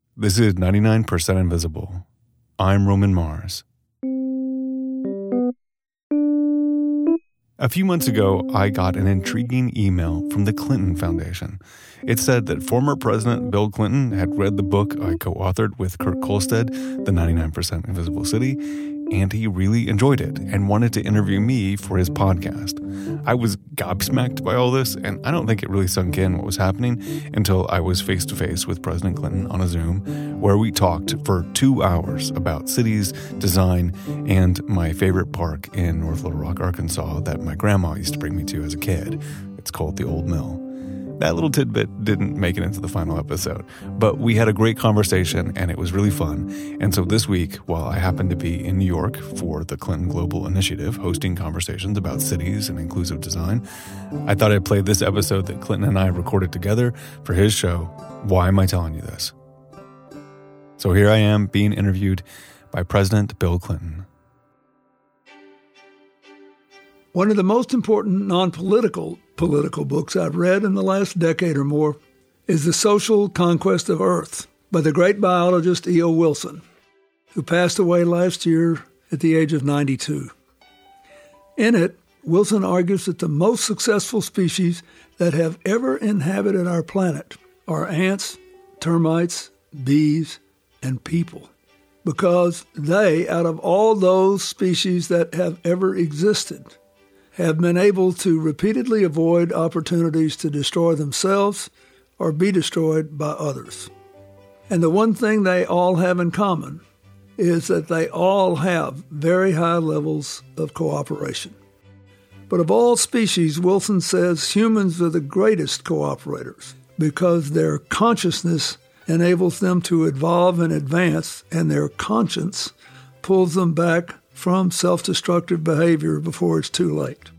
This is 99% Invisible. I'm Roman Mars. A few months ago, I got an intriguing email from the Clinton Foundation. It said that former President Bill Clinton had read the book I co-authored with Kurt Kohlstedt, The 99% Invisible City, and he really enjoyed it and wanted to interview me for his podcast. I was gobsmacked by all this, and I don't think it really sunk in what was happening until I was face-to-face with President Clinton on a Zoom, where we talked for 2 hours about cities, design, and my favorite park in North Little Rock, Arkansas that my grandma used to bring me to as a kid. It's called the Old Mill. That little tidbit didn't make it into the final episode, but we had a great conversation and it was really fun. And so this week, while I happened to be in New York for the Clinton Global Initiative, hosting conversations about cities and inclusive design, I thought I'd play this episode that Clinton and I recorded together for his show, Why Am I Telling You This? So here I am being interviewed by President Bill Clinton. One of the most important non-political books I've read in the last decade or more is The Social Conquest of Earth by the great biologist E.O. Wilson, who passed away last year at the age of 92. In it, Wilson argues that the most successful species that have ever inhabited our planet are ants, termites, bees, and people, because they, out of all those species that have ever existed, have been able to repeatedly avoid opportunities to destroy themselves or be destroyed by others. And the one thing they all have in common is that they all have very high levels of cooperation. But of all species, Wilson says humans are the greatest cooperators because their consciousness enables them to evolve and advance, and their conscience pulls them back from self-destructive behavior before it's too late.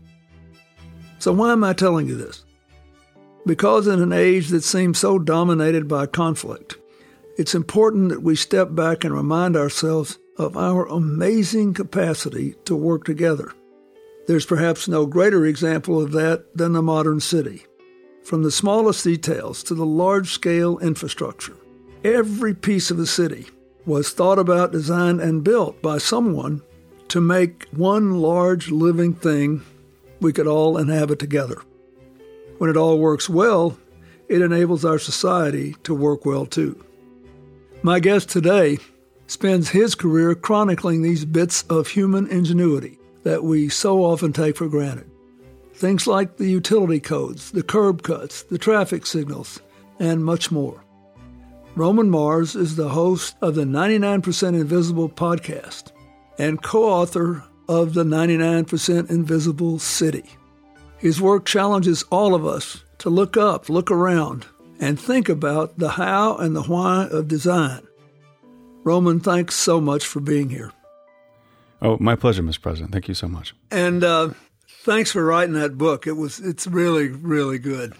So why am I telling you this? Because in an age that seems so dominated by conflict, it's important that we step back and remind ourselves of our amazing capacity to work together. There's perhaps no greater example of that than the modern city. From the smallest details to the large-scale infrastructure, every piece of the city was thought about, designed, and built by someone to make one large living thing we could all inhabit together. When it all works well, it enables our society to work well too. My guest today spends his career chronicling these bits of human ingenuity that we so often take for granted. Things like the utility codes, the curb cuts, the traffic signals, and much more. Roman Mars is the host of the 99% Invisible podcast and co-author of the 99% Invisible City. His work challenges all of us to look up, look around, and think about the how and the why of design. Roman, thanks so much for being here. Oh, my pleasure, Mr. President. Thank you so much. And thanks for writing that book. It's really, really good.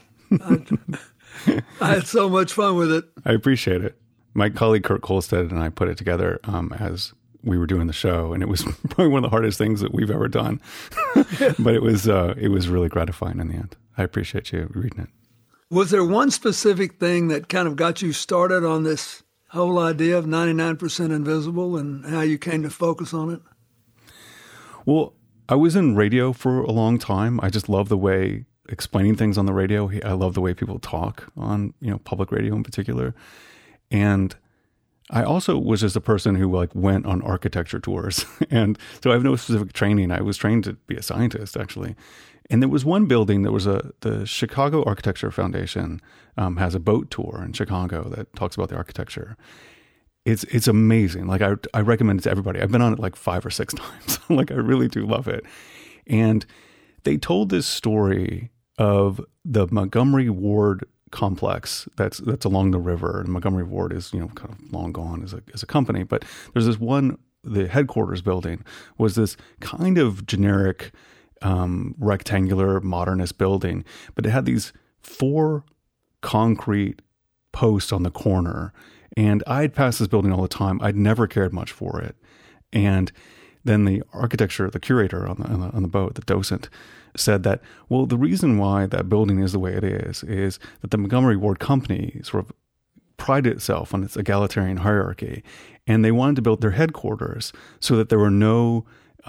I had so much fun with it. I appreciate it. My colleague Kurt Kohlstedt and I put it together as we were doing the show, and it was probably one of the hardest things that we've ever done. But it was really gratifying in the end. I appreciate you reading it. Was there one specific thing that kind of got you started on this whole idea of 99% Invisible and how you came to focus on it? Well, I was in radio for a long time. I just love the way explaining things on the radio. I love the way people talk on, public radio in particular. And I also was just a person who went on architecture tours. And so I have no specific training. I was trained to be a scientist, actually. And there was one building, the Chicago Architecture Foundation has a boat tour in Chicago that talks about the architecture. It's amazing. I recommend it to everybody. I've been on it 5 or 6 times. I really do love it. And they told this story of the Montgomery Ward complex that's along the river. And Montgomery Ward is, kind of long gone as a company. But there's this one, the headquarters building was this kind of generic rectangular modernist building, but it had these 4 concrete posts on the corner. And I'd pass this building all the time. I'd never cared much for it. And then the curator on the boat, the docent, said that, the reason why that building is the way it is that the Montgomery Ward Company sort of prided itself on its egalitarian hierarchy. And they wanted to build their headquarters so that there were no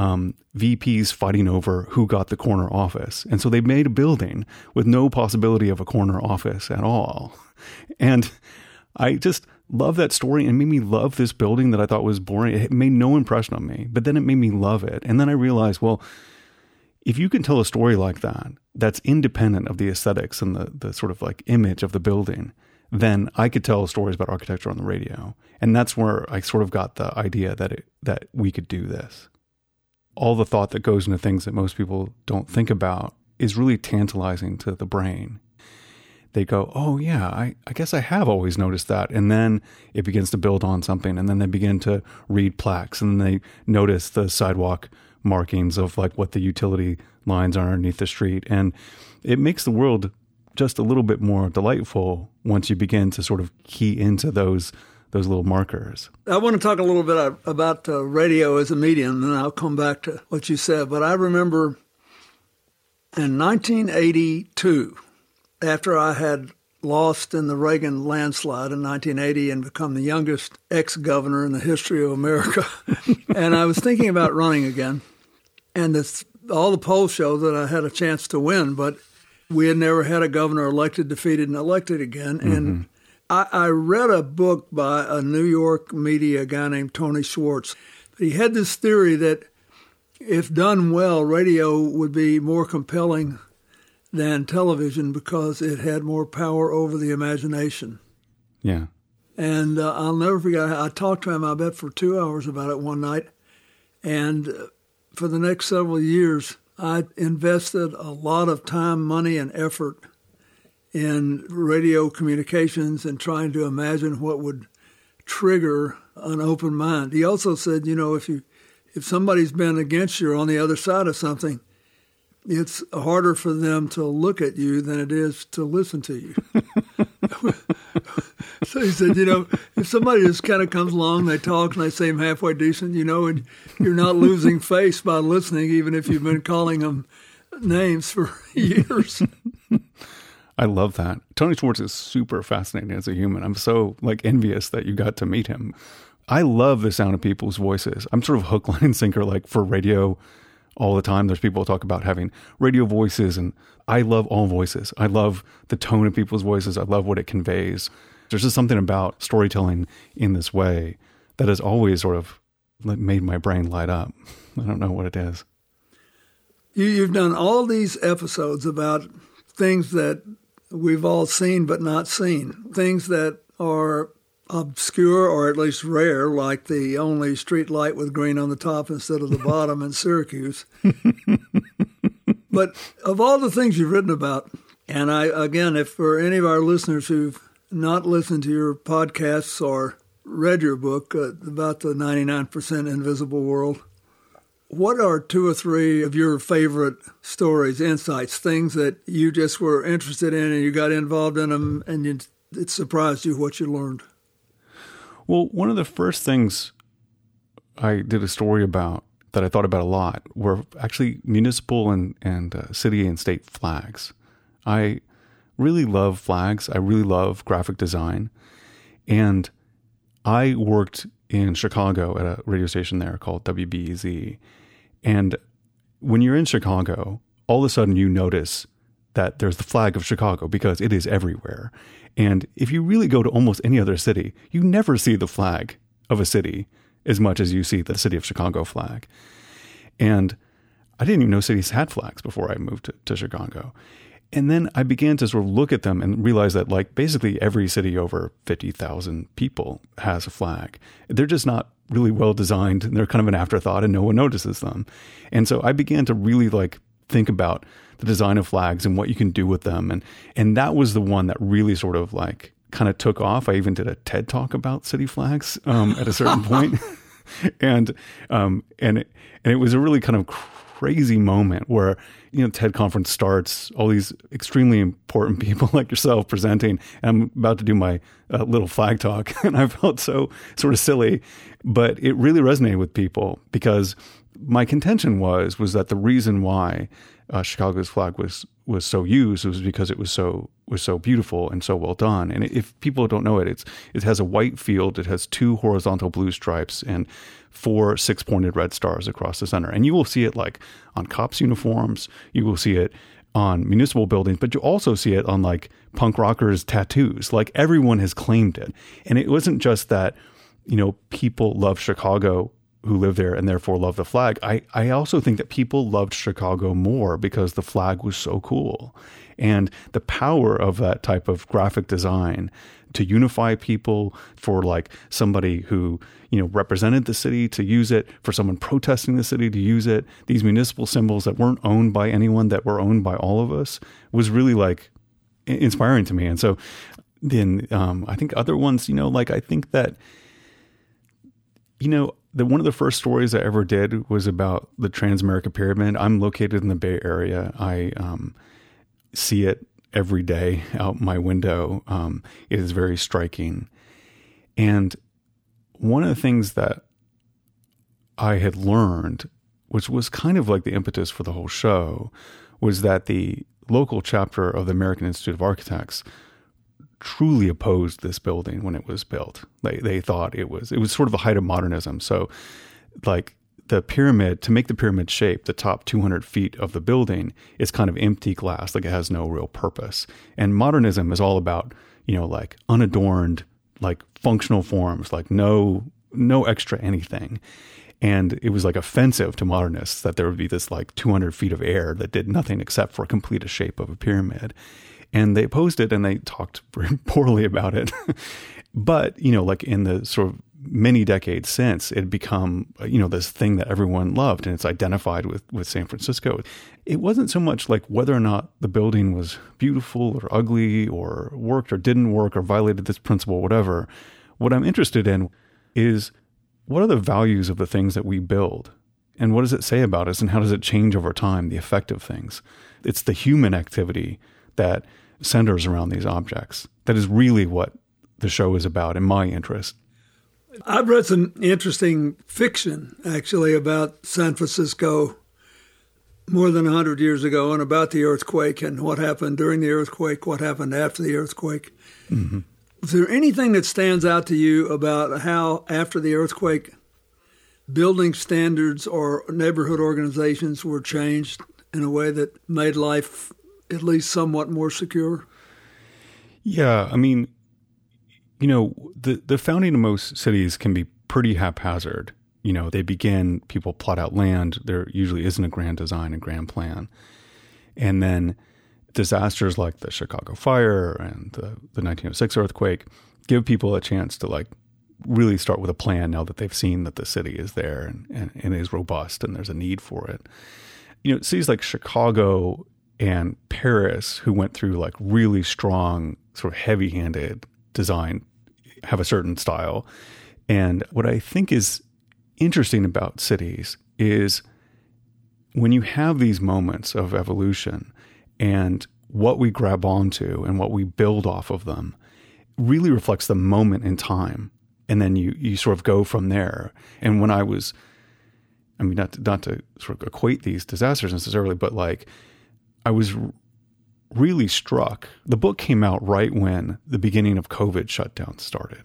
VPs fighting over who got the corner office. And so they made a building with no possibility of a corner office at all. And I just love that story, and made me love this building that I thought was boring. It made no impression on me, but then it made me love it. And then I realized, well, if you can tell a story like that, that's independent of the aesthetics and the sort of like image of the building, then I could tell stories about architecture on the radio. And that's where I sort of got the idea that we could do this. All the thought that goes into things that most people don't think about is really tantalizing to the brain. They go, oh yeah, I guess I have always noticed that. And then it begins to build on something. And then they begin to read plaques, and then they notice the sidewalk markings of like what the utility lines are underneath the street. And it makes the world just a little bit more delightful once you begin to sort of key into those little markers. I want to talk a little bit about radio as a medium, and I'll come back to what you said. But I remember in 1982, after I had lost in the Reagan landslide in 1980 and become the youngest ex-governor in the history of America, and I was thinking about running again. And all the polls show that I had a chance to win, but we had never had a governor elected, defeated, and elected again. Mm-hmm. And I read a book by a New York media guy named Tony Schwartz. He had this theory that if done well, radio would be more compelling than television because it had more power over the imagination. Yeah. And I'll never forget, I talked to him, I bet, for 2 hours about it one night. And for the next several years, I invested a lot of time, money, and effort in radio communications and trying to imagine what would trigger an open mind. He also said, if somebody's been against you or on the other side of something, it's harder for them to look at you than it is to listen to you. So he said, if somebody just kind of comes along, they talk and they seem halfway decent, and you're not losing face by listening, even if you've been calling them names for years. I love that. Tony Schwartz is super fascinating as a human. I'm so envious that you got to meet him. I love the sound of people's voices. I'm sort of hook, line, and sinker for radio all the time. There's people who talk about having radio voices, and I love all voices. I love the tone of people's voices. I love what it conveys. There's just something about storytelling in this way that has always sort of made my brain light up. I don't know what it is. You've done all these episodes about things that we've all seen but not seen, things that are obscure or at least rare, like the only street light with green on the top instead of the bottom in Syracuse. But of all the things you've written about, and if for any of our listeners who've not listened to your podcasts or read your book about the 99% invisible world, what are 2 or 3 of your favorite stories, insights, things that you just were interested in and you got involved in them and it surprised you what you learned? Well, one of the first things I did a story about that I thought about a lot were actually municipal and city and state flags. I really love flags. I really love graphic design. And I worked in Chicago at a radio station there called WBEZ. And when you're in Chicago, all of a sudden you notice that there's the flag of Chicago because it is everywhere. And if you really go to almost any other city, you never see the flag of a city as much as you see the city of Chicago flag. And I didn't even know cities had flags before I moved to Chicago. And then I began to sort of look at them and realize that basically every city over 50,000 people has a flag. They're just not really well designed, and they're kind of an afterthought and no one notices them. And so I began to really think about the design of flags and what you can do with them. And that was the one that really sort of kind of took off. I even did a TED talk about city flags at a certain point. And it was a really kind of crazy moment where, TED conference starts, all these extremely important people like yourself presenting, and I'm about to do my little flag talk, and I felt so sort of silly, but it really resonated with people because my contention was that the reason why Chicago's flag was so used was because it was so beautiful and so well done. And if people don't know it, it has a white field, it has 2 horizontal blue stripes and 4 6-pointed red stars across the center. And you will see it like on cops' uniforms, you will see it on municipal buildings, but you also see it on like punk rockers' tattoos. Like everyone has claimed it. And it wasn't just that, people love Chicago who live there and therefore love the flag. I also think that people loved Chicago more because the flag was so cool. And the power of that type of graphic design to unify people, for like somebody who, represented the city to use it, for someone protesting the city to use it, these municipal symbols that weren't owned by anyone, that were owned by all of us, was really like inspiring to me. And so then I think other ones, I think that, one of the first stories I ever did was about the Transamerica Pyramid. I'm located in the Bay Area. I see it every day out my window. It is very striking. And one of the things that I had learned, which was kind of like the impetus for the whole show, was that the local chapter of the American Institute of Architects truly opposed this building when it was built. They thought it was sort of the height of modernism. So like the pyramid, to make the pyramid shape, the top 200 feet of the building is kind of empty glass, like it has no real purpose. And modernism is all about, like unadorned, like functional forms, like no extra anything. And it was like offensive to modernists that there would be this like 200 feet of air that did nothing except for complete a shape of a pyramid. And they opposed it and they talked very poorly about it. But, like in the sort of many decades since, it had become, this thing that everyone loved, and it's identified with San Francisco. It wasn't so much like whether or not the building was beautiful or ugly or worked or didn't work or violated this principle, whatever. What I'm interested in is, what are the values of the things that we build? And what does it say about us, and how does it change over time, the effect of things? It's the human activity that centers around these objects. That is really what the show is about, in my interest. I've read some interesting fiction, actually, about San Francisco more than 100 years ago, and about the earthquake and what happened during the earthquake, what happened after the earthquake. Mm-hmm. Is there anything that stands out to you about how, after the earthquake, building standards or neighborhood organizations were changed in a way that made life at least somewhat more secure? Yeah, I mean, the founding of most cities can be pretty haphazard. They begin, people plot out land. There usually isn't a grand design, a grand plan. And then disasters like the Chicago fire and the 1906 earthquake give people a chance to like really start with a plan now that they've seen that the city is there and is robust and there's a need for it. Cities like Chicago and Paris, who went through like really strong, sort of heavy-handed design, have a certain style. And what I think is interesting about cities is when you have these moments of evolution and what we grab onto and what we build off of them really reflects the moment in time. And then you sort of go from there. And when I was, not to sort of equate these disasters necessarily, but like I was really struck. The book came out right when the beginning of COVID shutdown started.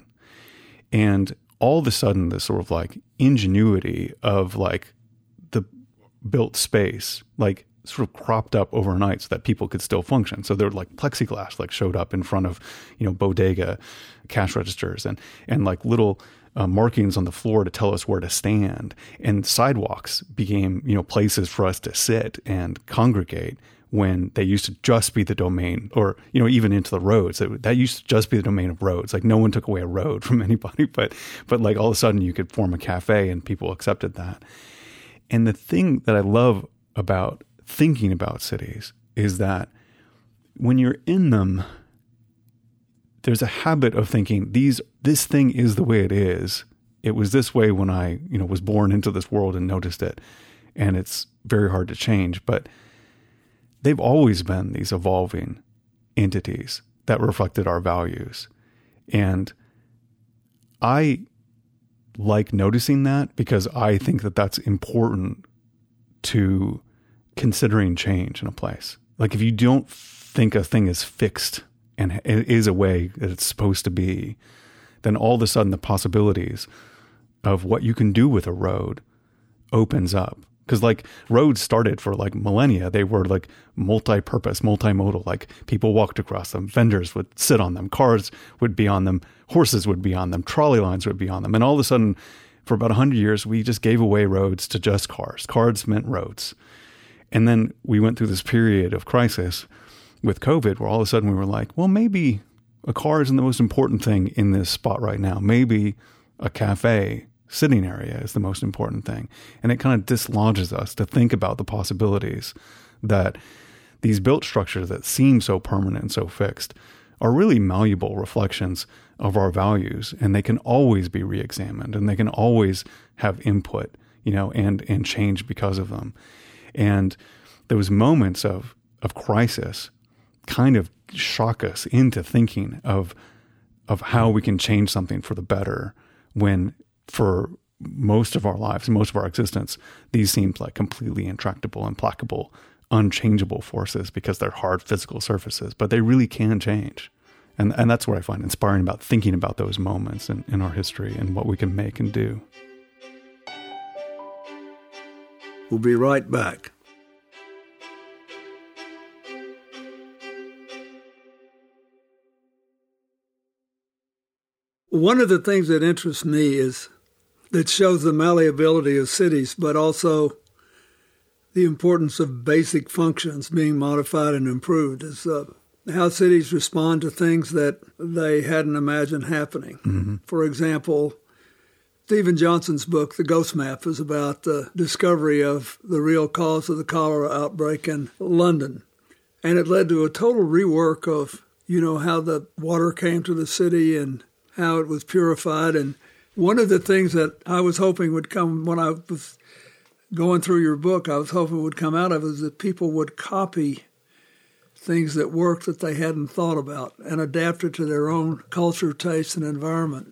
And all of a sudden, this sort of like ingenuity of like the built space, like sort of cropped up overnight so that people could still function. So there were like plexiglass like showed up in front of, bodega cash registers and like little markings on the floor to tell us where to stand. And sidewalks became, places for us to sit and congregate, when they used to just be the domain, or, even into the roads. That used to just be the domain of roads. Like no one took away a road from anybody, but like all of a sudden you could form a cafe and people accepted that. And the thing that I love about thinking about cities is that when you're in them, there's a habit of thinking this thing is the way it is. It was this way when I, was born into this world and noticed it. And it's very hard to change, but they've always been these evolving entities that reflected our values. And I like noticing that because I think that that's important to considering change in a place. Like if you don't think a thing is fixed and it is a way that it's supposed to be, then all of a sudden the possibilities of what you can do with a road opens up. Because like roads started for like millennia. They were like multi-purpose, multimodal. Like people walked across them. Vendors would sit on them. Cars would be on them. Horses would be on them. Trolley lines would be on them. And all of a sudden, for about 100 years, we just gave away roads to just cars. Cars meant roads. And then we went through this period of crisis with COVID where all of a sudden we were like, well, maybe a car isn't the most important thing in this spot right now. Maybe a cafe sitting area is the most important thing. And it kind of dislodges us to think about the possibilities that these built structures that seem so permanent and so fixed are really malleable reflections of our values. And they can always be reexamined and they can always have input, and change because of them. And those moments of crisis kind of shock us into thinking of how we can change something for the better when for most of our lives, most of our existence, these seemed like completely intractable, implacable, unchangeable forces because they're hard physical surfaces, but they really can change. And that's what I find inspiring about thinking about those moments in our history and what we can make and do. We'll be right back. One of the things that interests me is that shows the malleability of cities, but also the importance of basic functions being modified and improved, is how cities respond to things that they hadn't imagined happening. Mm-hmm. For example, Stephen Johnson's book, The Ghost Map, is about the discovery of the real cause of the cholera outbreak in London. And it led to a total rework of, how the water came to the city and how it was purified. And one of the things that I was hoping would come when I was going through your book, I was hoping would come out of it is that people would copy things that worked that they hadn't thought about and adapt it to their own culture, taste, and environment.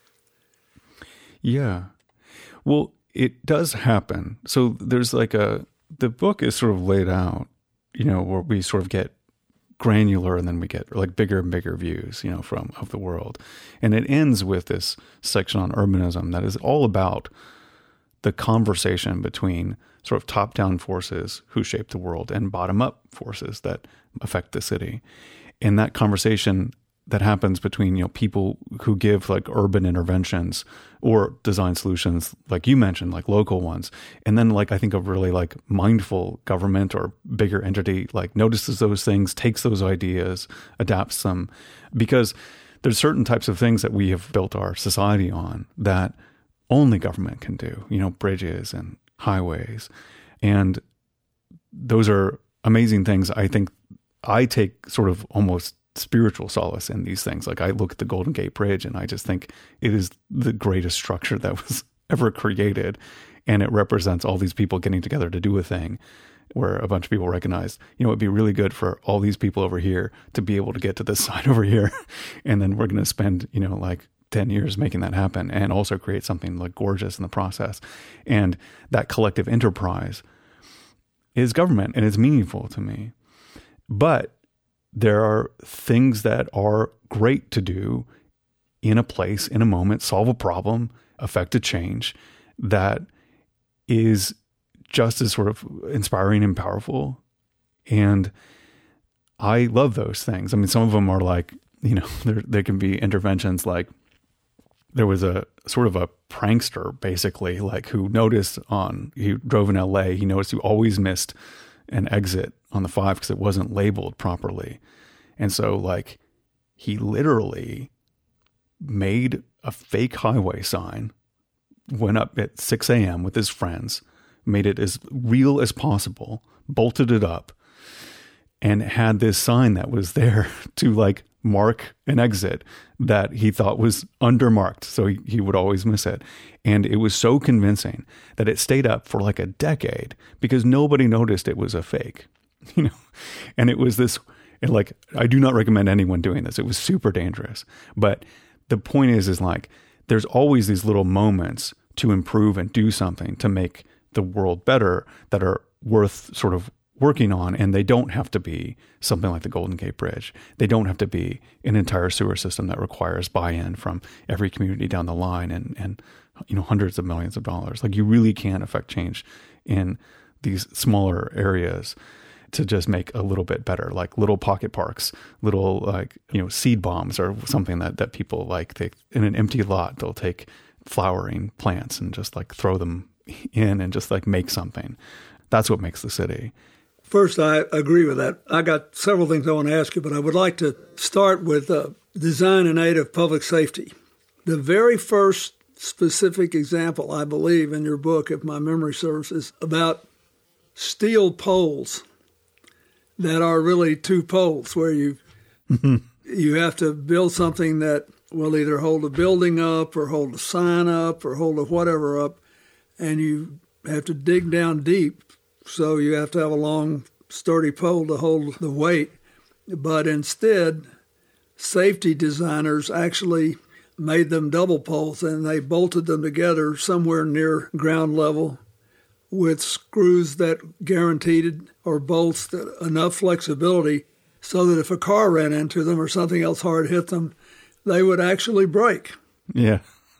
Yeah. Well, it does happen. So there's the book is sort of laid out, where we sort of get granular and then we get like bigger and bigger views, of the world. And it ends with this section on urbanism that is all about the conversation between sort of top-down forces who shape the world and bottom-up forces that affect the city. And that conversation that happens between, people who give like urban interventions or design solutions, like you mentioned, like local ones. And then I think of really like mindful government or bigger entity, like notices those things, takes those ideas, adapts them, because there's certain types of things that we have built our society on that only government can do, bridges and highways. And those are amazing things. I think I take sort of almost spiritual solace in these things. Like I look at the Golden Gate Bridge and I just think it is the greatest structure that was ever created. And it represents all these people getting together to do a thing where a bunch of people recognize, it'd be really good for all these people over here to be able to get to this side over here. And then we're going to spend, 10 years making that happen and also create something like gorgeous in the process. And that collective enterprise is government and it's meaningful to me. But there are things that are great to do in a place, in a moment, solve a problem, affect a change that is just as sort of inspiring and powerful. And I love those things. I mean, some of them are like, there can be interventions like there was a sort of a prankster basically, like he drove in LA. He noticed he always missed an exit on the 5 because it wasn't labeled properly. And so he literally made a fake highway sign, went up at 6 a.m. with his friends, made it as real as possible, bolted it up, and had this sign that was there to mark an exit that he thought was undermarked. So he would always miss it. And it was so convincing that it stayed up for a decade because nobody noticed it was a fake, and it was this, I do not recommend anyone doing this. It was super dangerous, but the point is like, there's always these little moments to improve and do something to make the world better that are worth sort of working on. And they don't have to be something like the Golden Gate Bridge. They don't have to be an entire sewer system that requires buy-in from every community down the line and hundreds of millions of dollars. Like, you really can affect change in these smaller areas to just make a little bit better, like little pocket parks, little seed bombs or something that people like. They, in an empty lot, they'll take flowering plants and just like throw them in and just like make something. That's what makes the city. First, I agree with that. I got several things I want to ask you, but I would like to start with design in aid of public safety. The very first specific example, I believe, in your book, if my memory serves, is about steel poles that are really two poles, where you have to build something that will either hold a building up or hold a sign up or hold a whatever up, and you have to dig down deep. So you have to have a long, sturdy pole to hold the weight. But instead, safety designers actually made them double poles, and they bolted them together somewhere near ground level with screws that guaranteed or bolts that enough flexibility so that if a car ran into them or something else hard hit them, they would actually break. Yeah.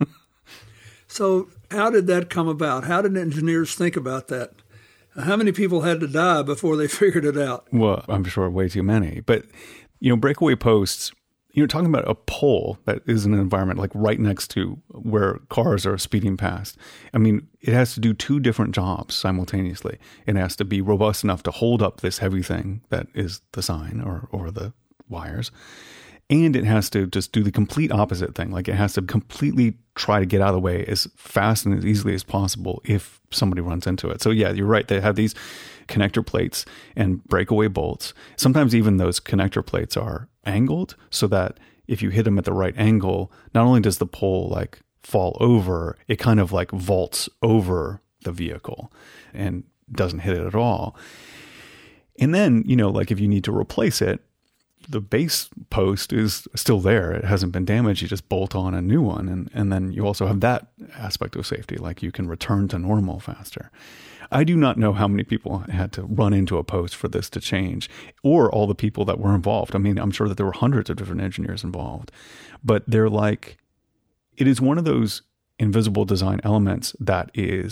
So how did that come about? How did engineers think about that? How many people had to die before they figured it out? Well, I'm sure way too many. But, breakaway posts, you're talking about a pole that is in an environment like right next to where cars are speeding past. I mean, it has to do two different jobs simultaneously. It has to be robust enough to hold up this heavy thing that is the sign or the wires. And it has to just do the complete opposite thing. Like, it has to completely try to get out of the way as fast and as easily as possible if somebody runs into it. So yeah, you're right. They have these connector plates and breakaway bolts. Sometimes even those connector plates are angled so that if you hit them at the right angle, not only does the pole like fall over, it kind of like vaults over the vehicle and doesn't hit it at all. And then, like if you need to replace it, the base post is still there. It hasn't been damaged. You just bolt on a new one. And then you also have that aspect of safety, like you can return to normal faster. I do not know how many people had to run into a post for this to change, or all the people that were involved. I mean, I'm sure that there were hundreds of different engineers involved, but they're like, it is one of those invisible design elements that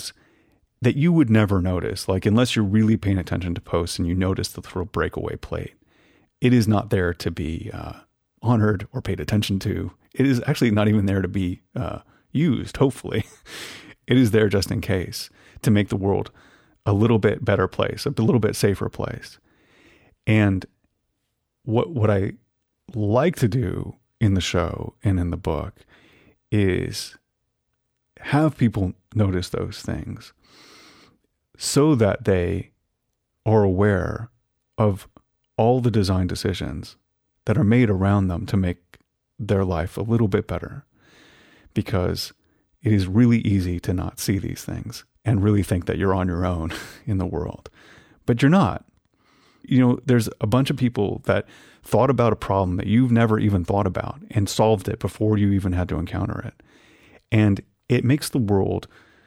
you would never notice. Like, unless you're really paying attention to posts and you notice the little breakaway plate, it is not there to be honored or paid attention to. It is actually not even there to be used, hopefully. It is there just in case, to make the world a little bit better place, a little bit safer place. And what I like to do in the show and in the book is have people notice those things so that they are aware of all the design decisions that are made around them to make their life a little bit better. Because it is really easy to not see these things and really think that you're on your own in the world. But you're not. There's a bunch of people that thought about a problem that you've never even thought about and solved it before you even had to encounter it. And it makes the world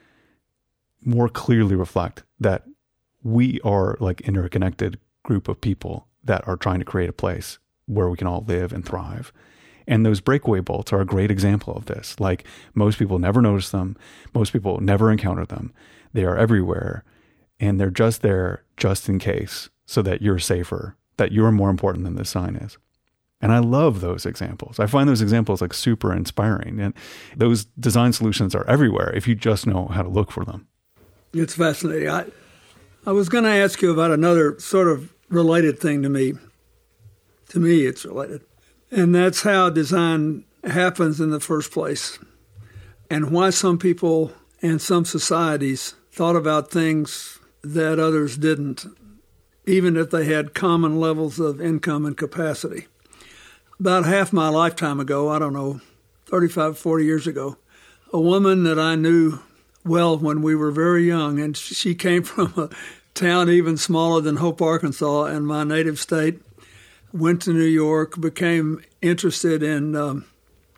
more clearly reflect that we are like interconnected group of people that are trying to create a place where we can all live and thrive. And those breakaway bolts are a great example of this. Like, most people never notice them. Most people never encounter them. They are everywhere, and they're just there just in case, so that you're safer, that you're more important than the sign is. And I love those examples. I find those examples like super inspiring. And those design solutions are everywhere if you just know how to look for them. It's fascinating. I was going to ask you about another sort of related thing to me. To me, it's related. And that's how design happens in the first place, and why some people and some societies thought about things that others didn't, even if they had common levels of income and capacity. About half my lifetime ago, 35, 40 years ago, a woman that I knew well when we were very young, and she came from a town even smaller than Hope, Arkansas, in my native state, went to New York, became interested in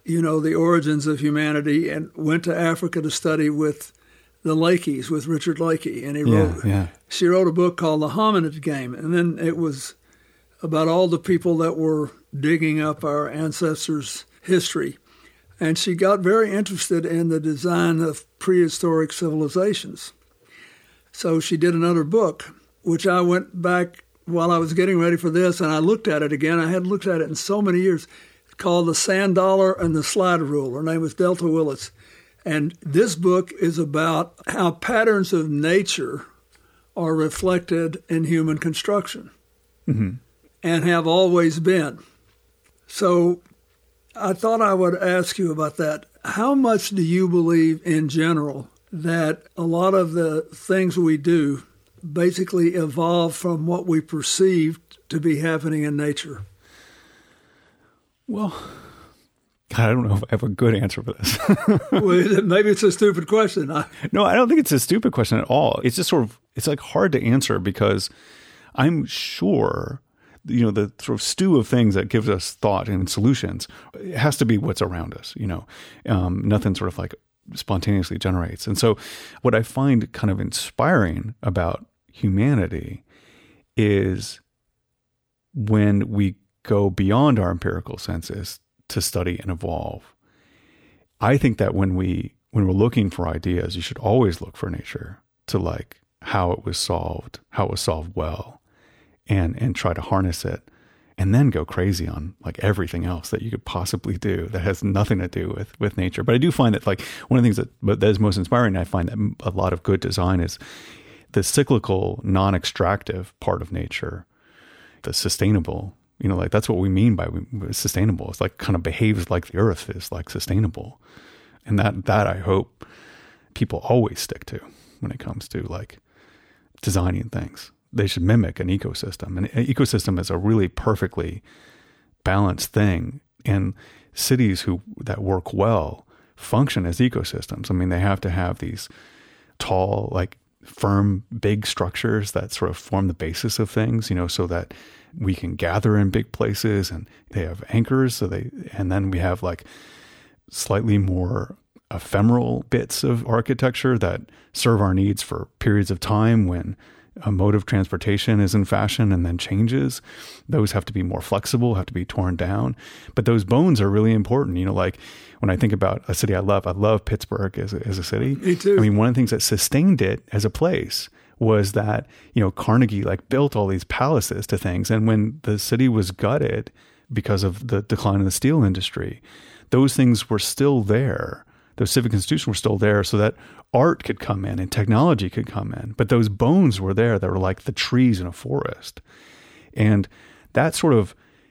the origins of humanity, and went to Africa to study with the Lakeys, with Richard Lakey. And she wrote a book called The Hominid Game. And then it was about all the people that were digging up our ancestors' history. And she got very interested in the design of prehistoric civilizations. So she did another book, which I went back while I was getting ready for this, and I looked at it again. I hadn't looked at it in so many years. It's called The Sand Dollar and the Slider Rule. Her name was Delta Willis. And this book is about how patterns of nature are reflected in human construction and have always been. So I thought I would ask you about that. How much do you believe in general that a lot of the things we do basically evolve from what we perceived to be happening in nature? Well, God, I don't know if I have a good answer for this. Well, maybe it's a stupid question. No, I don't think it's a stupid question at all. It's just it's like hard to answer because I'm sure, the sort of stew of things that gives us thought and solutions, it has to be what's around us, nothing sort of like spontaneously generates. And so what I find kind of inspiring about humanity is when we go beyond our empirical senses to study and evolve. I think that when we're looking for ideas, you should always look for nature to like how it was solved well, and try to harness it, and then go crazy on like everything else that you could possibly do that has nothing to do with nature. But I do find that like one of the things that is most inspiring, I find that a lot of good design is the cyclical, non-extractive part of nature, the sustainable. Like that's what we mean by sustainable. It's like kind of behaves like the earth is like sustainable. And that I hope people always stick to when it comes to like designing things. They should mimic an ecosystem. And an ecosystem is a really perfectly balanced thing. And cities that work well function as ecosystems. I mean, they have to have these tall, like firm, big structures that sort of form the basis of things, so that we can gather in big places, and they have anchors. And then we have like slightly more ephemeral bits of architecture that serve our needs for periods of time when a mode of transportation is in fashion and then changes. Those have to be more flexible, have to be torn down. But those bones are really important. Like when I think about a city I love Pittsburgh as a city. Me too. I mean, one of the things that sustained it as a place was that, Carnegie like built all these palaces to things. And when the city was gutted because of the decline in the steel industry, those things were still there. Those civic institutions were still there so that art could come in and technology could come in. But those bones were there that were like the trees in a forest. And that sort of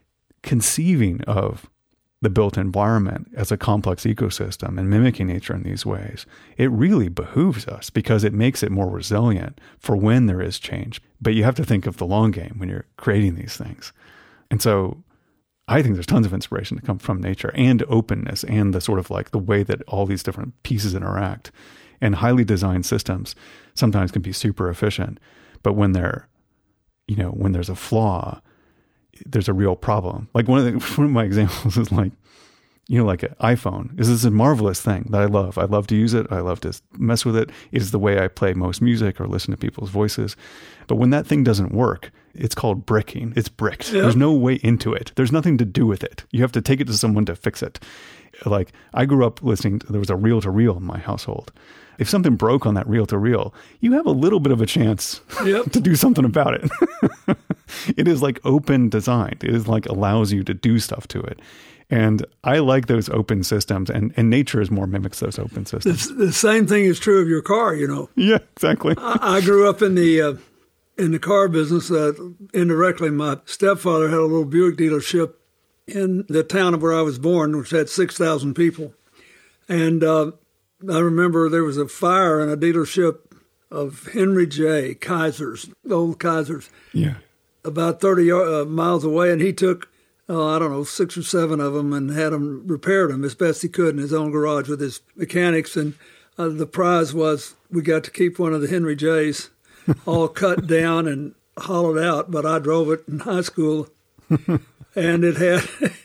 conceiving of the built environment as a complex ecosystem and mimicking nature in these ways, it really behooves us because it makes it more resilient for when there is change. But you have to think of the long game when you're creating these things. And so I think there's tons of inspiration to come from nature and openness and the sort of like the way that all these different pieces interact. And highly designed systems sometimes can be super efficient, but when when there's a flaw, there's a real problem. Like one of my examples is like, like an iPhone. This is a marvelous thing that I love. I love to use it. I love to mess with it. It is the way I play most music or listen to people's voices. But when that thing doesn't work, it's called bricking. It's bricked. Yep. There's no way into it. There's nothing to do with it. You have to take it to someone to fix it. Like I grew up there was a reel-to-reel in my household. If something broke on that reel-to-reel, you have a little bit of a chance to do something about it. It is like open designed. It is like allows you to do stuff to it. And I like those open systems, and nature is more mimics those open systems. The same thing is true of your car, Yeah, exactly. I grew up in the car business. Indirectly, my stepfather had a little Buick dealership in the town of where I was born, which had 6,000 people. And I remember there was a fire in a dealership of Henry J. Kaiser's, old Kaiser's, about 30 miles away. And he took, 6 or 7 of them and had them repaired them as best he could in his own garage with his mechanics. And the prize was we got to keep one of the Henry J's all cut down and hollowed out, but I drove it in high school. And it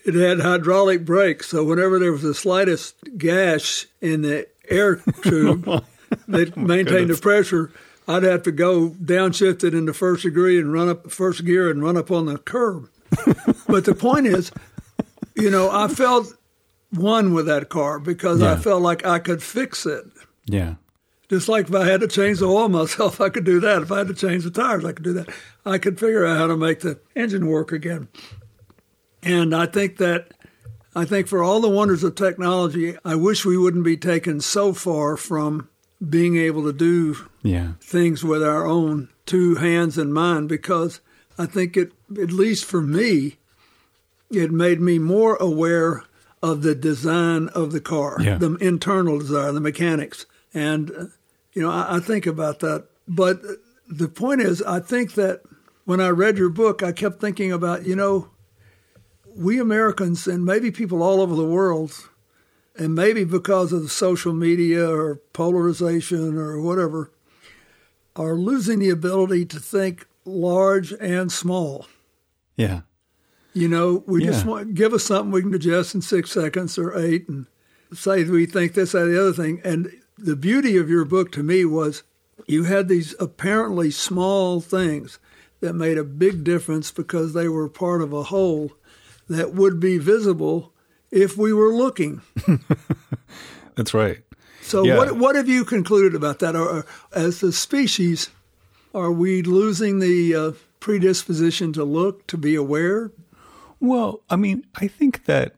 it had hydraulic brakes. So whenever there was the slightest gash in the air tube that maintained the pressure, I'd have to go downshift it into first degree and run up first gear and run up on the curb. But the point is, I felt one with that car because I felt like I could fix it. Yeah. Just like if I had to change the oil myself, I could do that. If I had to change the tires, I could do that. I could figure out how to make the engine work again. And I think for all the wonders of technology, I wish we wouldn't be taken so far from being able to do things with our own two hands and mind, because I think at least for me, it made me more aware of the design of the car, the internal design, the mechanics. And, I think about that. But the point is, I think that when I read your book, I kept thinking about, we Americans and maybe people all over the world, and maybe because of the social media or polarization or whatever, are losing the ability to think large and small. Yeah. We just want give us something we can digest in 6 seconds or 8 and say we think this, that, the other thing. And the beauty of your book to me was you had these apparently small things that made a big difference because they were part of a whole that would be visible if we were looking. That's right. So what have you concluded about that? Or, as a species, are we losing the predisposition to look, to be aware? Well, I think that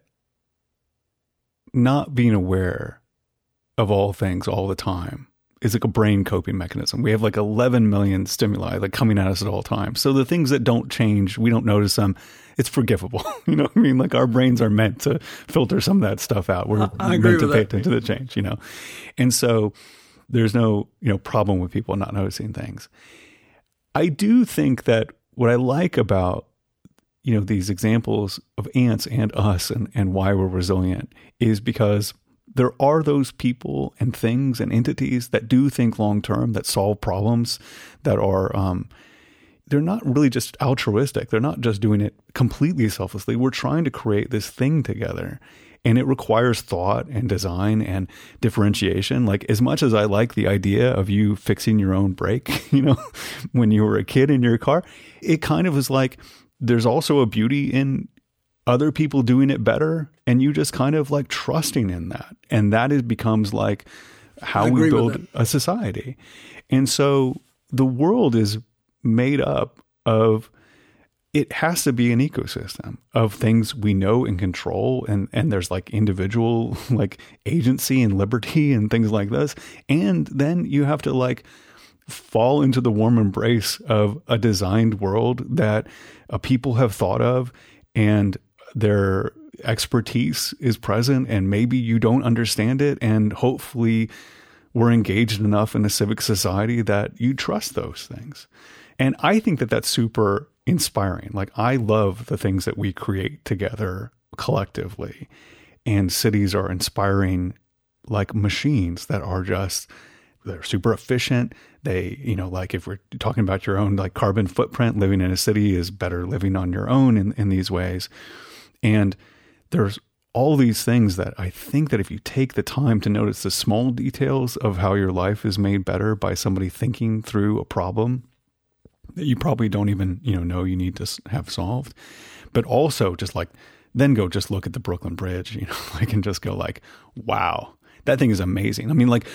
not being aware of all things all the time is like a brain coping mechanism. We have like 11 million stimuli coming at us at all times. So the things that don't change, we don't notice them. It's forgivable. Like our brains are meant to filter some of that stuff out. We're meant to pay attention to the change, And so there's no, problem with people not noticing things. I do think that what I like about, these examples of ants and us and why we're resilient is because there are those people and things and entities that do think long-term, that solve problems, that are, they're not really just altruistic. They're not just doing it completely selflessly. We're trying to create this thing together, and it requires thought and design and differentiation. Like, as much as I like the idea of you fixing your own brake, when you were a kid in your car, it kind of was like, there's also a beauty in other people doing it better, and you just kind of like trusting in that. And that becomes like how we build a society. And so the world is made up of, it has to be an ecosystem of things we know and control. And there's like individual like agency and liberty and things like this. And then you have to like fall into the warm embrace of a designed world that people have thought of, and their expertise is present, and maybe you don't understand it. And hopefully we're engaged enough in a civic society that you trust those things. And I think that that's super inspiring. Like, I love the things that we create together collectively, and cities are inspiring like machines that are just, they're super efficient. They, like if we're talking about your own like carbon footprint, living in a city is better living on your own in these ways. And there's all these things that I think that if you take the time to notice the small details of how your life is made better by somebody thinking through a problem that you probably don't even, know you need to have solved, but also just like, then go just look at the Brooklyn Bridge, and just go like, wow, that thing is amazing.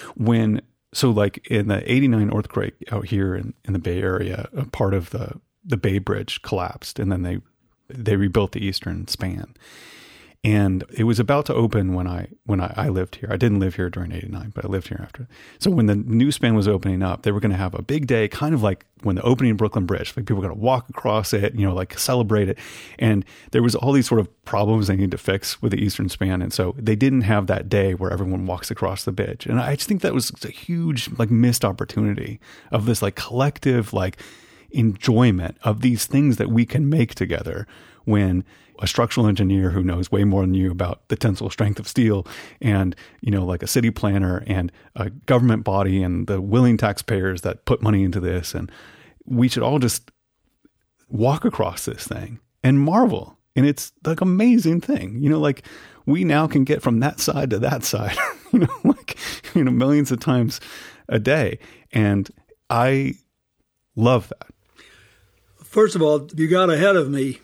So like in the 89 earthquake out here in the Bay Area, a part of the Bay Bridge collapsed, and then they rebuilt the eastern span. And it was about to open when I lived here. I didn't live here during 89, but I lived here after. So when the new span was opening up, they were going to have a big day, kind of like when the opening of Brooklyn Bridge, like people were going to walk across it, like celebrate it. And there was all these sort of problems they need to fix with the eastern span. And so they didn't have that day where everyone walks across the bridge. And I just think that was a huge like missed opportunity of this like collective like enjoyment of these things that we can make together, when a structural engineer who knows way more than you about the tensile strength of steel, and, like a city planner and a government body and the willing taxpayers that put money into this. And we should all just walk across this thing and marvel And it's like amazing thing, like we now can get from that side to that side, millions of times a day. And I love that. First of all, you got ahead of me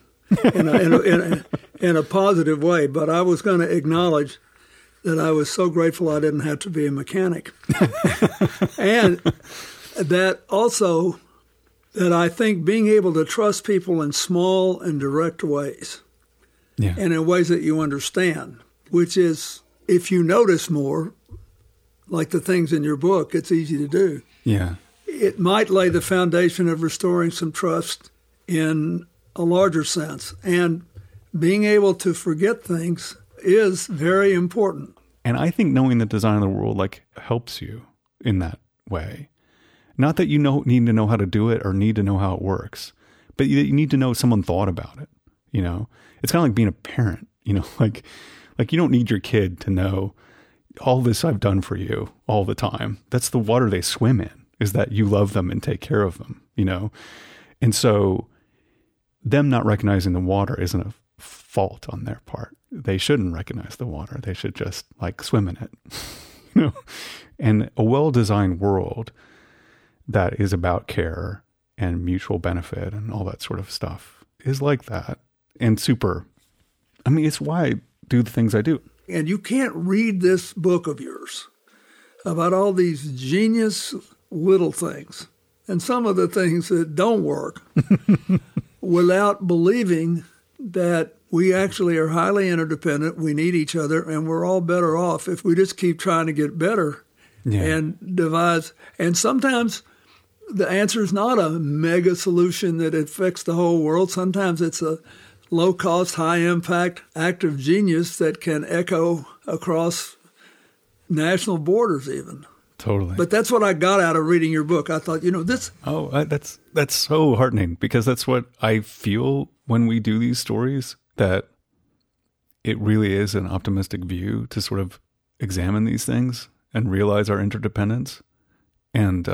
in a positive way, but I was going to acknowledge that I was so grateful I didn't have to be a mechanic. And that also that I think being able to trust people in small and direct ways, and in ways that you understand, which is, if you notice more, like the things in your book, it's easy to do. Yeah. It might lay the foundation of restoring some trust in a larger sense. And being able to forget things is very important. And I think knowing the design of the world helps you in that way. Not that you need to know how to do it or need to know how it works, but you need to know someone thought about it. It's kind of like being a parent. Like you don't need your kid to know all this I've done for you all the time. That's the water they swim in, is that you love them and take care of them. And so them not recognizing the water isn't a fault on their part. They shouldn't recognize the water. They should just swim in it. And a well-designed world that is about care and mutual benefit and all that sort of stuff is like that. And it's why I do the things I do. And you can't read this book of yours about all these genius little things and some of the things that don't work without believing that we actually are highly interdependent, we need each other, and we're all better off if we just keep trying to get better and devise. And sometimes the answer is not a mega solution that affects the whole world. Sometimes it's a low-cost, high-impact act of genius that can echo across national borders even. Totally. But that's what I got out of reading your book. I thought, this... Oh, that's so heartening, because that's what I feel when we do these stories, that it really is an optimistic view to sort of examine these things and realize our interdependence. And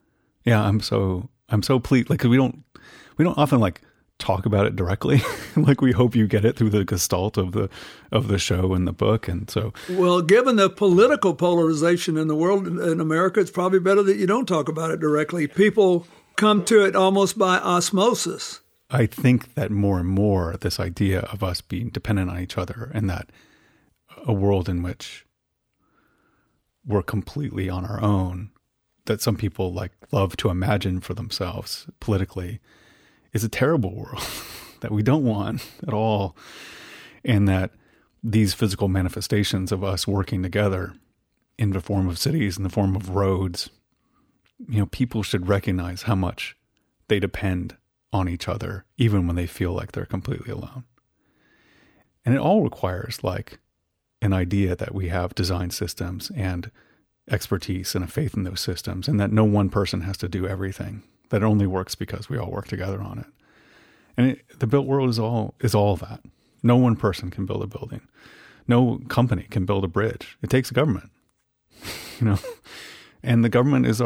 I'm so pleased. We don't often talk about it directly. We hope you get it through the gestalt of the show and the book. And so, well, given the political polarization in the world, in America, it's probably better that you don't talk about it directly. People come to it almost by osmosis. I think that more and more this idea of us being dependent on each other, and that a world in which we're completely on our own, that some people love to imagine for themselves politically, is a terrible world that we don't want at all. And that these physical manifestations of us working together in the form of cities, in the form of roads, people should recognize how much they depend on each other, even when they feel like they're completely alone. And it all requires an idea that we have design systems and expertise and a faith in those systems, and that no one person has to do everything. That only works because we all work together on it. And the built world is all that. No one person can build a building. No company can build a bridge. It takes a government, and the government is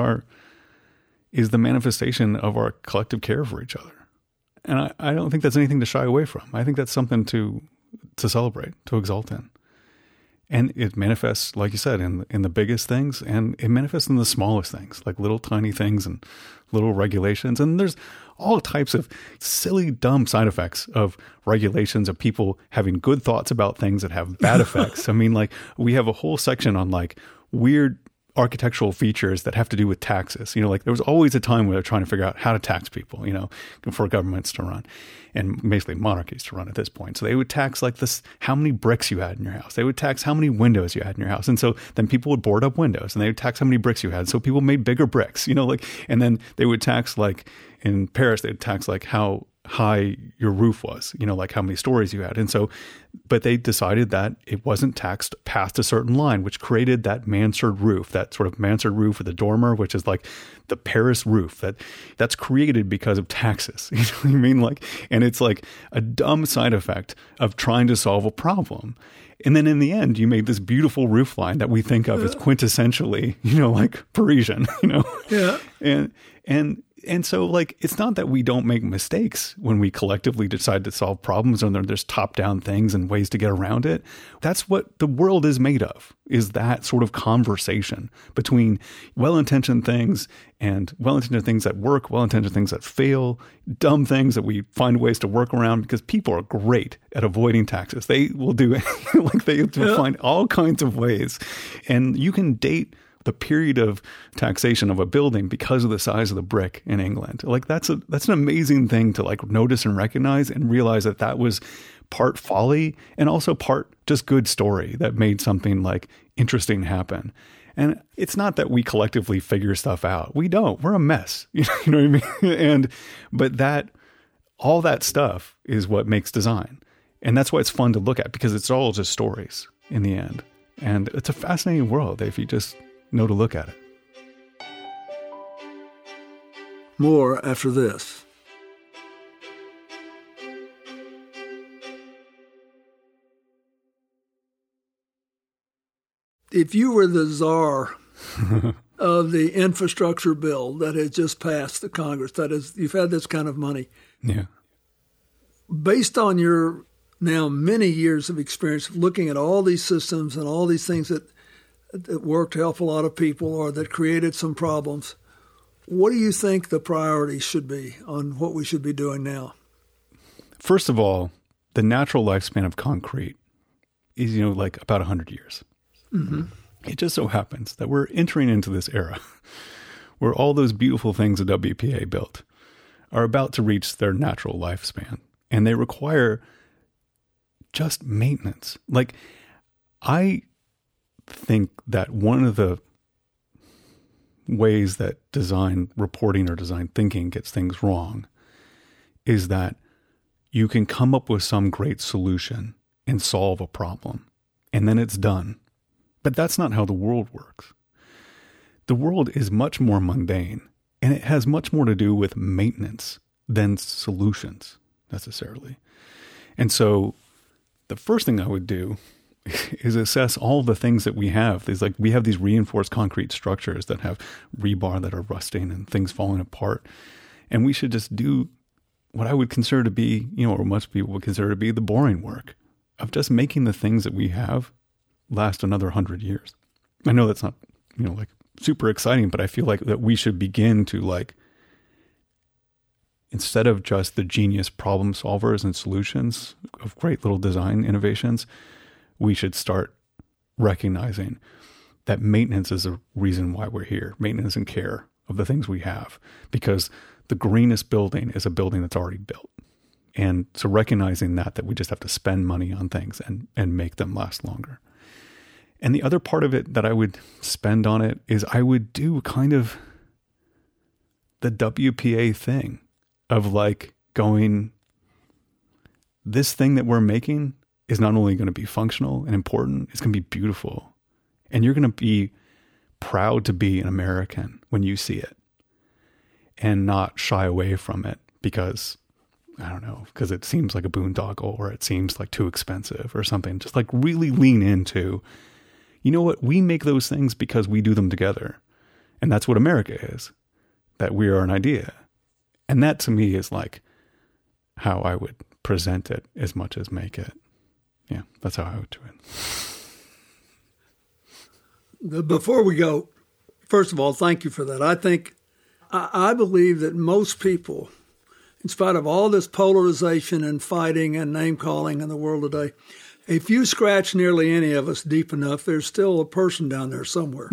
the manifestation of our collective care for each other. And I don't think that's anything to shy away from. I think that's something to celebrate, to exult in. And it manifests, like you said, in the biggest things, and it manifests in the smallest things, like little tiny things and little regulations. And there's all types of silly, dumb side effects of regulations, of people having good thoughts about things that have bad effects. We have a whole section on weird architectural features that have to do with taxes. There was always a time where they're trying to figure out how to tax people, for governments to run, and basically monarchies to run at this point. So they would tax how many bricks you had in your house. They would tax how many windows you had in your house. And so then people would board up windows, and they would tax how many bricks you had. So people made bigger bricks, and then they would tax, in Paris, they'd tax how high your roof was, how many stories you had. And so, but they decided that it wasn't taxed past a certain line, which created that mansard roof, that sort of mansard roof with a dormer, which is the Paris roof that's created because of taxes. You know what I mean? And it's a dumb side effect of trying to solve a problem. And then in the end, you made this beautiful roof line that we think of as quintessentially, Parisian, Yeah. And And so, like, it's not that we don't make mistakes when we collectively decide to solve problems and there's top-down things and ways to get around it. That's what the world is made of, is that sort of conversation between well-intentioned things and well-intentioned things that work, well-intentioned things that fail, dumb things that we find ways to work around, because people are great at avoiding taxes. They will do like they will find all kinds of ways. And you can date the period of taxation of a building because of the size of the brick in England. Like that's an amazing thing to like notice and recognize and realize that that was part folly and also part just good story that made something like interesting happen. And it's not that we collectively figure stuff out. We don't. We're a mess. You know what I mean? But all that stuff is what makes design. And that's why it's fun to look at, because it's all just stories in the end. And it's a fascinating world if you just know to look at it. More after this. If you were the czar of the infrastructure bill that has just passed the Congress, that is, you've had this kind of money. Yeah. Based on your now many years of experience looking at all these systems and all these things that work to help a lot of people or that created some problems, what do you think the priorities should be on what we should be doing now? First of all, the natural lifespan of concrete is, like about 100 years. Mm-hmm. It just so happens that we're entering into this era where all those beautiful things the WPA built are about to reach their natural lifespan, and they require just maintenance. Like, I think that one of the ways that design reporting or design thinking gets things wrong is that you can come up with some great solution and solve a problem, and then it's done. But that's not how the world works. The world is much more mundane, and it has much more to do with maintenance than solutions necessarily. And so the first thing I would do is assess all the things that we have. We have these reinforced concrete structures that have rebar that are rusting and things falling apart. And we should just do what I would consider to be, or most people would consider to be the boring work of just making the things that we have last another 100 years. I know that's not, super exciting, but I feel like that we should begin to instead of just the genius problem solvers and solutions of great little design innovations, we should start recognizing that maintenance is the reason why we're here. Maintenance and care of the things we have, because the greenest building is a building that's already built. And so recognizing that we just have to spend money on things and make them last longer. And the other part of it that I would spend on it is I would do kind of the WPA thing of going, this thing that we're making is not only going to be functional and important, it's going to be beautiful. And you're going to be proud to be an American when you see it and not shy away from it because, I don't know, because it seems like a boondoggle or it seems like too expensive or something. Just really lean into, you know what, we make those things because we do them together. And that's what America is, that we are an idea. And that to me is how I would present it as much as make it. Yeah, that's how I would do it. Before we go, first of all, thank you for that. I believe that most people, in spite of all this polarization and fighting and name-calling in the world today, if you scratch nearly any of us deep enough, there's still a person down there somewhere.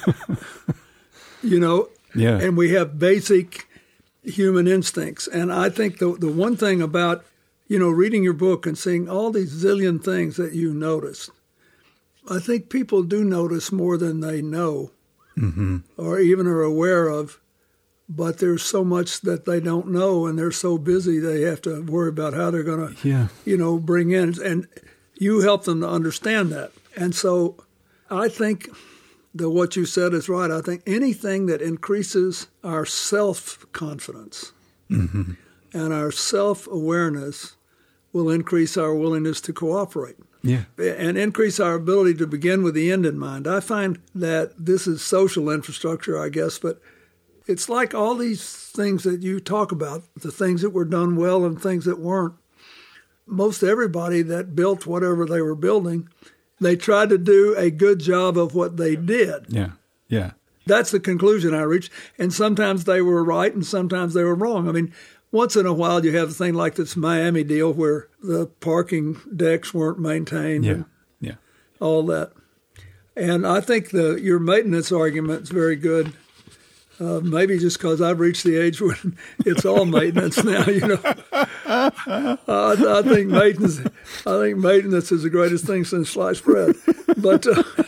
Yeah. And we have basic human instincts. And I think the one thing about reading your book and seeing all these zillion things that you noticed, I think people do notice more than they know or even are aware of. But there's so much that they don't know, and they're so busy they have to worry about how they're going to, bring in. And you help them to understand that. And so I think that what you said is right. I think anything that increases our self-confidence and our self-awareness will increase our willingness to cooperate. Yeah. And increase our ability to begin with the end in mind. I find that this is social infrastructure, I guess, but It's like all these things that you talk about, the things that were done well and things that weren't. Most everybody that built whatever they were building, they tried to do a good job of what they did. Yeah, yeah. That's the conclusion I reached. And sometimes they were right and sometimes they were wrong. I mean, once in a while you have a thing like this Miami deal where the parking decks weren't maintained. Yeah, and yeah. all that. And I think your maintenance argument is very good. Maybe just because I've reached the age when it's all maintenance now, you know. I think maintenance is the greatest thing since sliced bread. But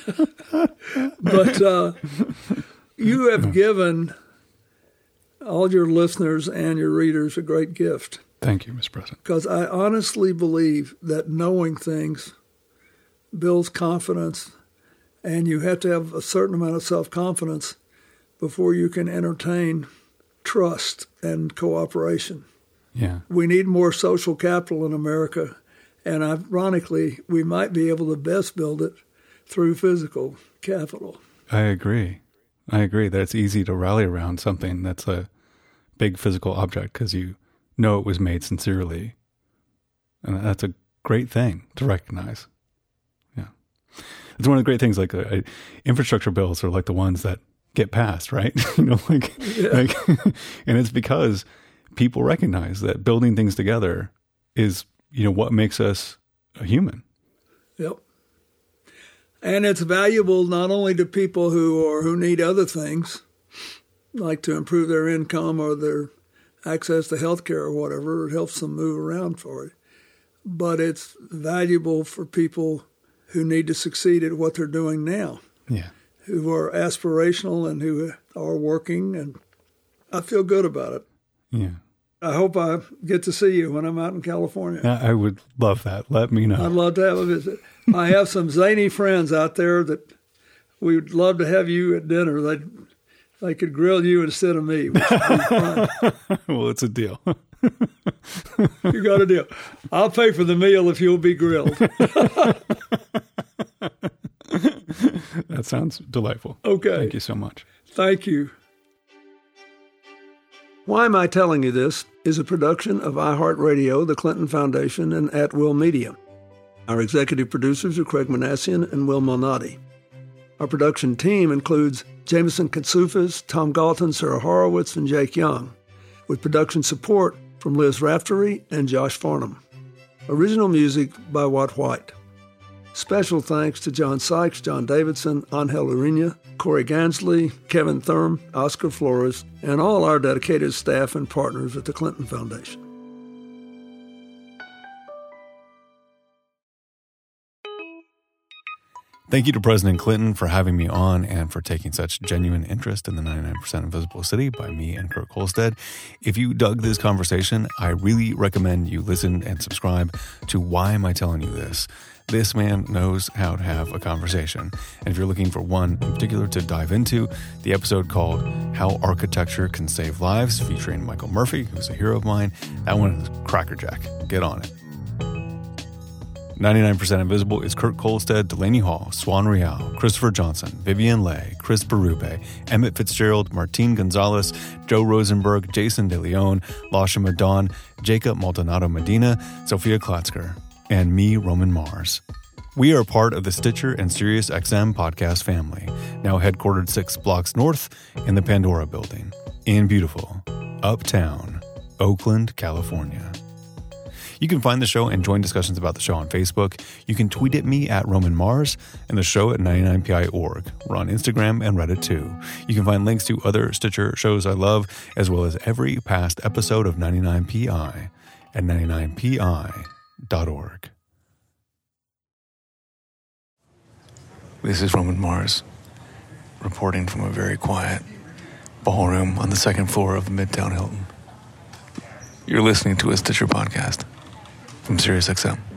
you have given all your listeners and your readers a great gift. Thank you, Mr. President. Because I honestly believe that knowing things builds confidence, and you have to have a certain amount of self-confidence before you can entertain trust and cooperation. Yeah. We need more social capital in America, and ironically, we might be able to best build it through physical capital. I agree that it's easy to rally around something that's a big physical object because you know it was made sincerely. And that's a great thing to recognize. Yeah. It's one of the great things, like infrastructure bills are like the ones that get passed, right? And it's because people recognize that building things together is, what makes us a human. Yep. And it's valuable not only to people who need other things, like to improve their income or their access to health care or whatever. It helps them move around for it. But it's valuable for people who need to succeed at what they're doing now. Yeah. Who are aspirational and who are working. And I feel good about it. Yeah. I hope I get to see you when I'm out in California. I would love that. Let me know. I'd love to have a visit. I have some zany friends out there that we'd love to have you at dinner. They could grill you instead of me, which would be fun. Well, it's a deal. You got a deal. I'll pay for the meal if you'll be grilled. That sounds delightful. Okay. Thank you so much. Thank you. Why Am I Telling You This is a production of iHeartRadio, the Clinton Foundation, and At Will Media. Our executive producers are Craig Manassian and Will Malnati. Our production team includes Jameson Katsufis, Tom Galton, Sarah Horowitz, and Jake Young, with production support from Liz Raftery and Josh Farnham. Original music by Watt White. Special thanks to John Sykes, John Davidson, Angel Urena, Corey Gansley, Kevin Thurm, Oscar Flores, and all our dedicated staff and partners at the Clinton Foundation. Thank you to President Clinton for having me on and for taking such genuine interest in the 99% Invisible City by me and Kurt Kohlstedt. If you dug this conversation, I really recommend you listen and subscribe to Why Am I Telling You This? This man knows how to have a conversation. And if you're looking for one in particular to dive into, the episode called How Architecture Can Save Lives, featuring Michael Murphy, who's a hero of mine, that one is crackerjack. Get on it. 99% Invisible is Kurt Kohlstedt, Delaney Hall, Swan Real, Christopher Johnson, Vivian Leigh, Chris Berube, Emmett Fitzgerald, Martine Gonzalez, Joe Rosenberg, Jason De Leon, Lasha Madon, Jacob Maldonado Medina, Sophia Klatzker, and me, Roman Mars. We are part of the Stitcher and SiriusXM podcast family, now headquartered 6 blocks north in the Pandora Building, in beautiful, uptown, Oakland, California. You can find the show and join discussions about the show on Facebook. You can tweet at me at Roman Mars and the show at 99pi.org. We're on Instagram and Reddit too. You can find links to other Stitcher shows I love, as well as every past episode of 99pi at 99pi.org. This is Roman Mars, reporting from a very quiet ballroom on the second floor of the Midtown Hilton. You're listening to a Stitcher podcast from SiriusXM.